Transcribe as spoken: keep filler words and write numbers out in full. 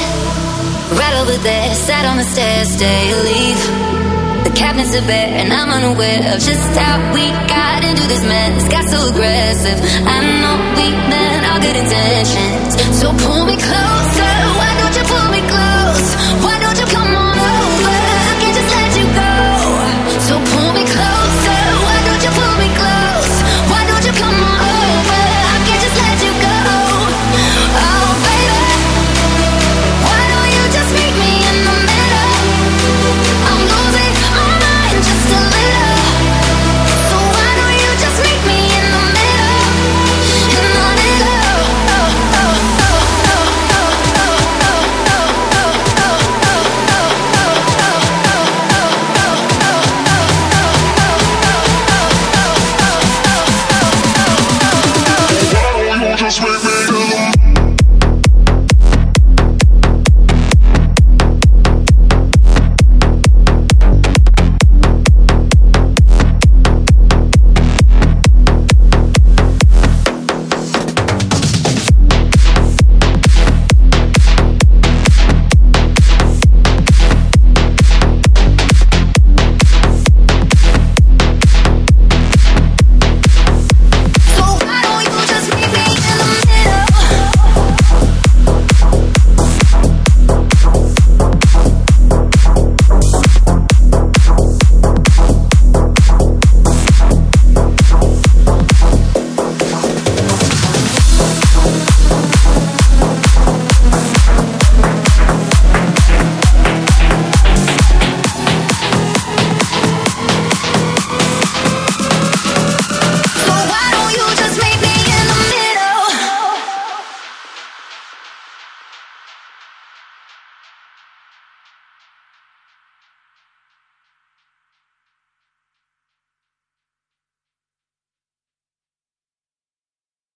Right over there, sat on the stairs, stay or leave. The cabinets are bare and I'm unaware of just how we got into this mess. Got so aggressive, I know we meant all good intentions. So pull me closer, why don't you pull me close? Why don't you come on over, I can't just let you go. So pull me closer, why don't you pull me close? Why don't you come on over, I can't just let you go. Oh baby, why don't you just meet me in the middle? I'm losing my mind just a little. So why don't you just meet me in the middle? In the middle. Oh, oh, oh, oh, oh, oh, oh, oh, oh, Why don't you just make me